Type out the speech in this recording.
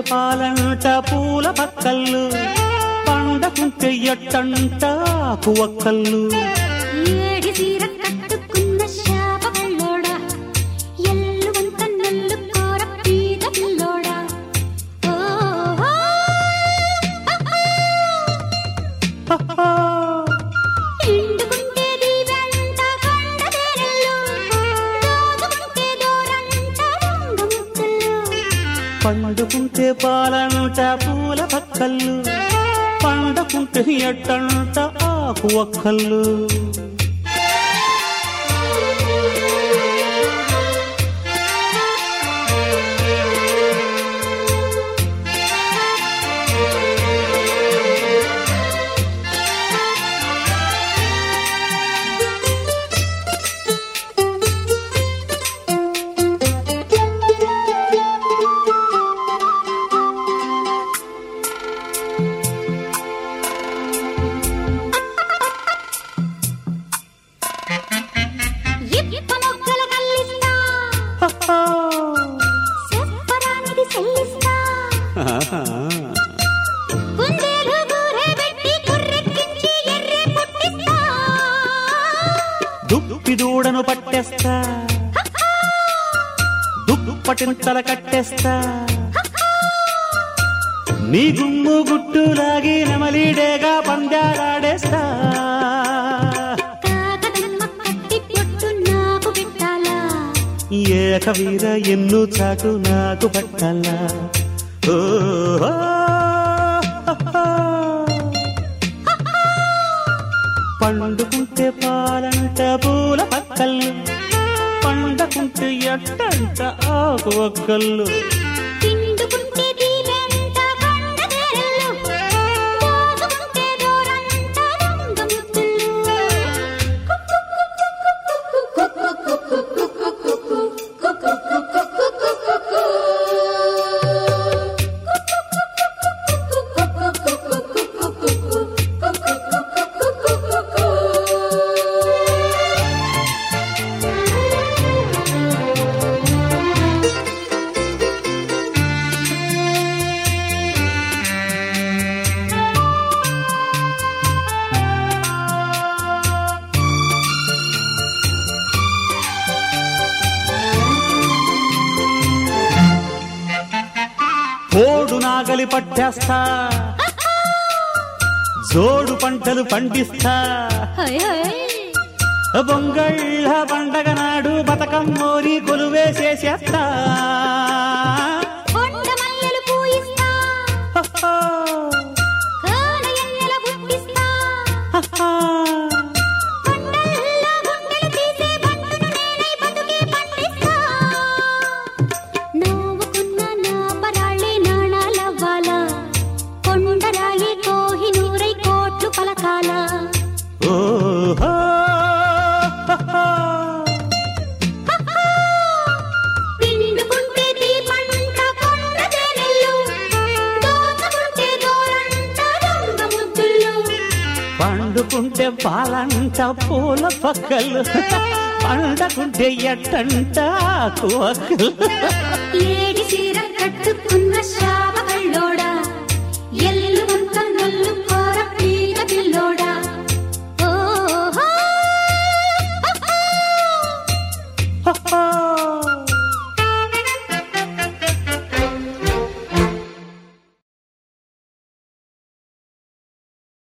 పాలంట పూల పక్కళ్ళు, పండకుంటే ఎట్టంట ఆకువక్కళ్ళు. ఏడి తీర కట్టుకున్న శాప పిల్లోడా, ఎల్లువంత నల్లు కోర పీద పిల్లోడా. ఎండుకుంటే దీవెంట కొండదేరల్లో, దోచుకుంటే దూరంట రంగముద్దుల్లో. పండుకుంటే పాలంట పూల పక్కళ్ళు, పండకుంటే ఎట్టంట ఆకువక్కళ్ళు. ఇప్ప మొగ్గల కల్లిస్తా, చెప్పరానిది చెల్లిస్తా. కుందేలు గూరే పెట్టి కుర్రెక్కించి ఎర్రే పుట్టిస్తా. దుప్పి దూడను పట్టేస్తా, దుప్పటింతల కట్టేస్తా. నీ గుమ్ము గుట్టులాగి నెమలీడేగా పందాలాడేస్తా. కాకతమ్మ కట్టి పొట్టు నాకు పెట్టాలా, ఏకవీర ఎన్ను చాటు నాకు పట్టాలా. పండుకుంటే పాలంట పూల పక్కళ్ళు, పండకుంటే ఎట్టంట ఆకువక్కళ్ళు. తిండుకుంటే దీవెంట కొండదేరల్లో, దోచుకుంటే దూరంట రంగముద్దుల్లో. కోడు నాగలి పట్టేస్తా, జోడు పంటలు పండిస్తా. హై హై బొంగళ్ళ పండగ నాడు బతకమ్మోరి కొలువేసేసేస్తా. కొండ మల్లెలు పూయిస్తా, కాడయన్నెల బుట్టిస్తా. కొండల్లో గుండెలు తీసే బంటును నేనై బతుకే పండిస్తా. నవ్వుకున్న నా పరాళ్ళే నాణాలవ్వాలా, కొండరాయి కోహినూరై కోట్లు పలకాలా. ఓహో పిండుకుంటే దీపంట కొండదేరల్లో, దోచుకుంటే దూరంట రంగముద్దుల్లో. పండుకుంటే పాలంట పూల పక్కలు, పండకుంటే ఎట్టంట ఆకువక్కలు. ఏ